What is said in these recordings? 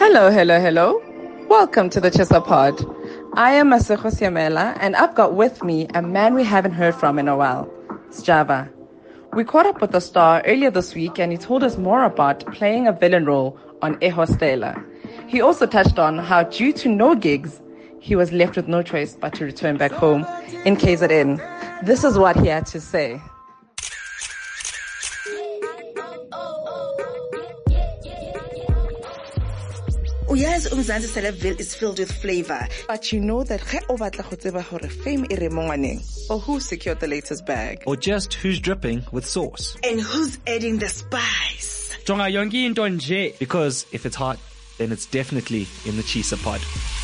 Hello, hello, hello. Welcome to the Chisa Pod. I am Masego Siamela, and I've got with me a man we haven't heard from in a while, Sjava. We caught up with the star earlier this week, and he told us more about playing a villain role on Ehostela. He also touched on how, due to no gigs, he was left with no choice but to return back home in KZN. This is what he had to say. Yes, Umzansi Celebville is filled with flavor. But you know that fame or who secured the latest bag. Or just who's dripping with sauce. And who's adding the spice. Because if it's hot, then it's definitely in the Chisa Pod.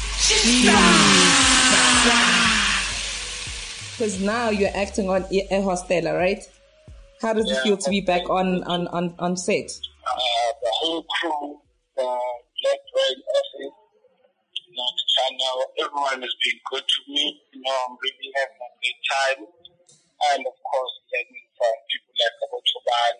Because now you're acting on Ehostela, right? How does it feel to be back on set? The whole crew, Black Red Office, the channel, everyone has been good to me. I'm really having a great time. And of course, learning from people like Abu Choban,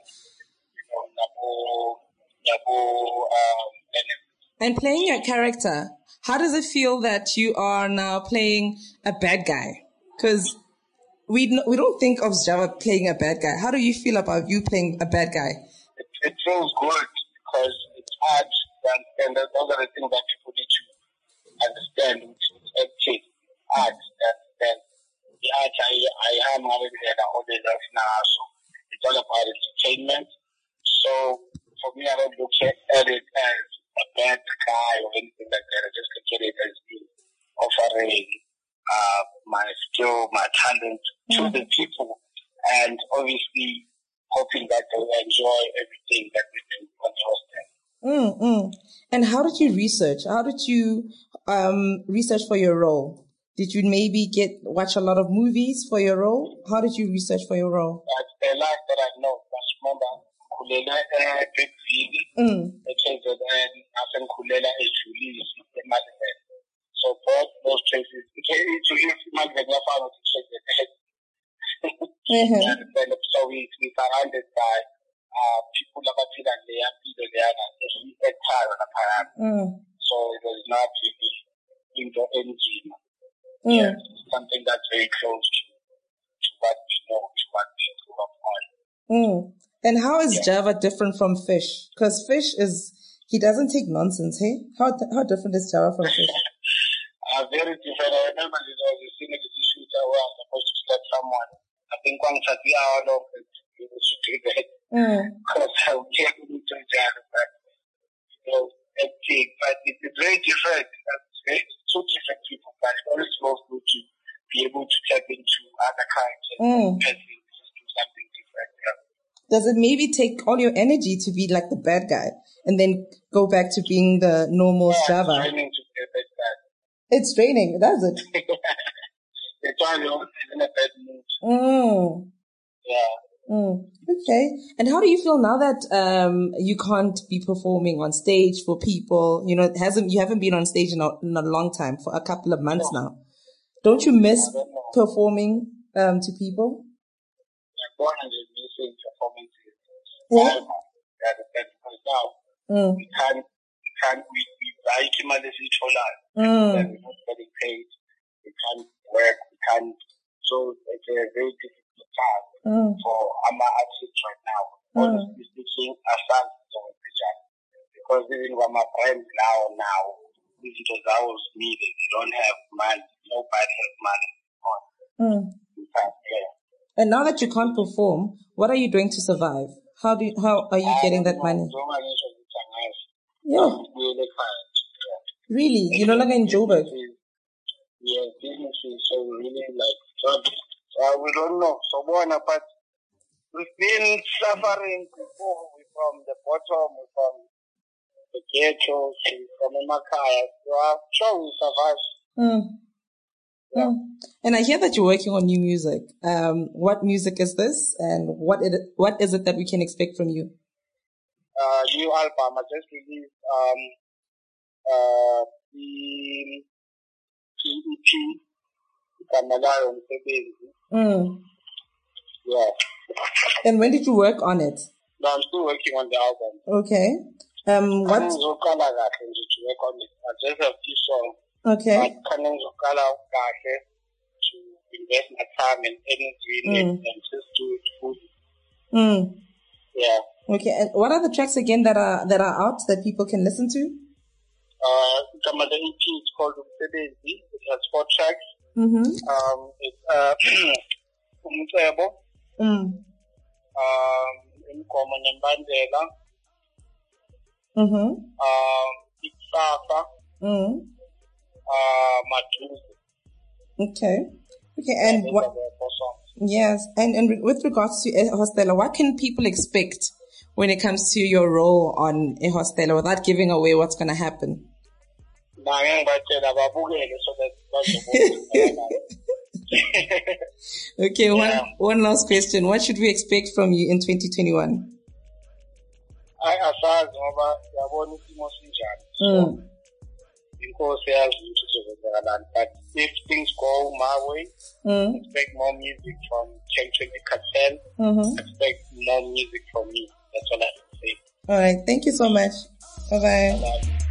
And playing your character, how does it feel that you are now playing a bad guy? Because we don't think of Sjava playing a bad guy. How do you feel about you playing a bad guy? It feels good because it's hard to understand. Those are the things that people need to understand, which is acting, art, and the art I am already there all the life now, so it's all about entertainment. So for me, I don't look at it as a bad guy or anything like that. I just look at it as being offering my skill, my talent to the people, and obviously hoping that they will enjoy everything that we do on the hostel. And how did you research? How did you research for your role? Did you maybe watch a lot of movies for your role? How did you research for your role? The last that I know was Kulela Big Vili, and Kulela is Julie in Malibet. So both those places, Julie Malibet, so we surrounded by people so it was not really into energy. Something that's very close to what we know, to what we grew up on. And how is Java different from Fish? Because Fish he doesn't take nonsense, hey? How different is Java from Fish? Very different. I remember there was a scene in the shooter where I was supposed to slap someone. I think one shot the hour long and he was shooting that. Because I was careful to Java, but it's very different. It's two different people, but it's always supposed to be able to tap into other kinds and do something different. Yeah. Does it maybe take all your energy to be like the bad guy and then go back to being the normal Java? It's draining to be a bad guy. It's draining, does it? It's why you're in a bad mood. Yeah. Okay. And how do you feel now that you can't be performing on stage for people? You haven't been on stage in a long time, for a couple of months now. Don't you miss performing to people? Yeah, missing performances. Because now we buy Kimalisi Chola. We're not getting paid. We can't work. We can't. So it's a very difficult task for our artists right now. Honestly speaking, because even when my friends now, visitors are always needed. They don't have money. Nobody has money. And now that you can't perform, what are you doing to survive? How are you getting that money? Yeah. Really? You're no longer in Joburg? Yeah, businesses. So really we don't know. So but we've been suffering before. We're from the bottom, we're from the ghettos, from Makaya. So I'm sure we survive. Yeah. And I hear that you're working on new music. What music is this, and what is it that we can expect from you? New album. I just released the EP. Yeah. And when did you work on it? No, I'm still working on the album. Okay. What? Ngizoqala kahle nje to work on it. I just have few songs. Okay. But khane ngizoqala kahle to invest my time and energy in it and just do it fully. Yeah. Okay. And what are the tracks again that are out that people can listen to? The EP is called Umsebenzi. It has 4 tracks. It's Umcebo. Inkomo Nembandela. Ikusasa. Maduze. Okay. And what? Yes, and with regards to eHostela, what can people expect when it comes to your role on eHostela without giving away what's going to happen? Okay, one last question. What should we expect from you in 2021? But if things go my way, expect more music from Chen Cartel. Expect more music from me. That's all I have to say. All right. Thank you so much. Bye-bye. Bye-bye.